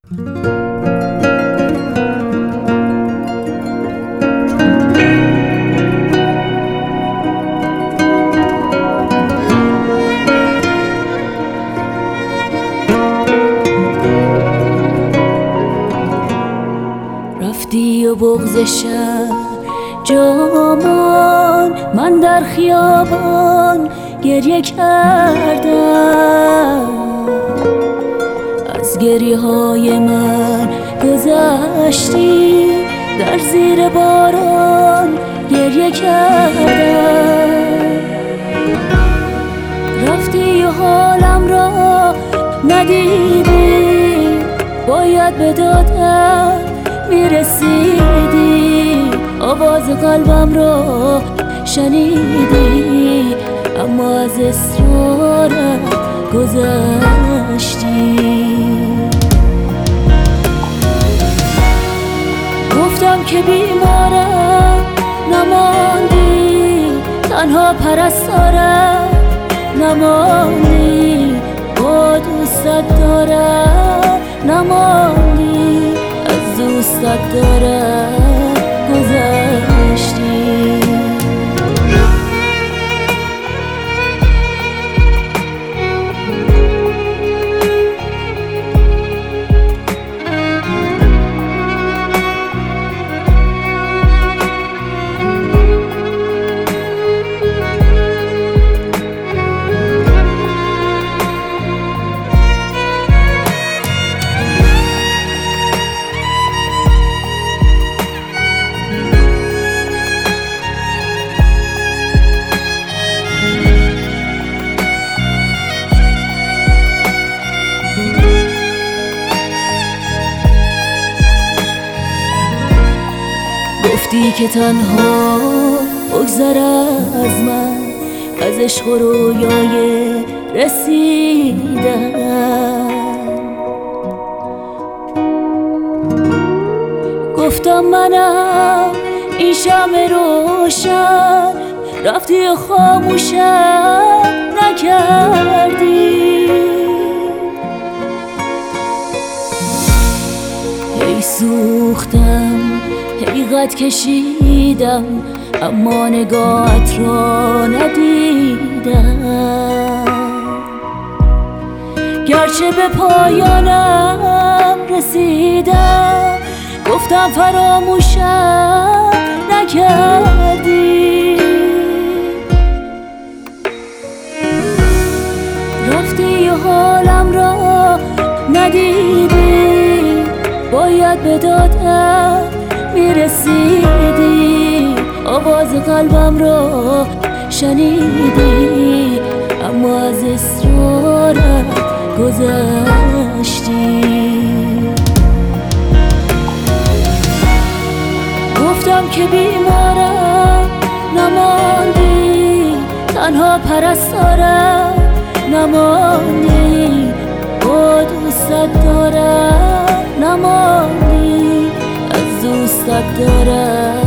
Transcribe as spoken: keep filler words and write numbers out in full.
رفتی و بغض شهر جامان، من در خیابان گریه کردم. از گریه های من گذشتی، در زیر باران گریه کردم. رفتی و حالم را ندیدی، باید به دادم میرسیدی. آواز قلبم را شنیدی، اما از اصرارم گذشتی. گفتم که بیمارم نماندی، تنها پرستارم نماندی. با دوستت دارم نماندی، از دوستت دارم گذشتی. گفتی که تنها بگذر از من، از عشق و رویای رسیدن. گفتم منم این شمع روشن، رفتی و خاموشم نکردی. هی سوختم هی قد کشیدم، اما نگاهت را ندیدم. گرچه به پایانم رسیدم، گفتم فراموشم نکردی. رفتی و حالم را ندیدی، باید به دادم میرسیدی. آواز قلبم را شنیدی، اما از اصرارم گذشتی. گفتم که بیمارم نماندی، تنها پرستارم نماندی. با دوستت دارم نماندی، از دوستت دارم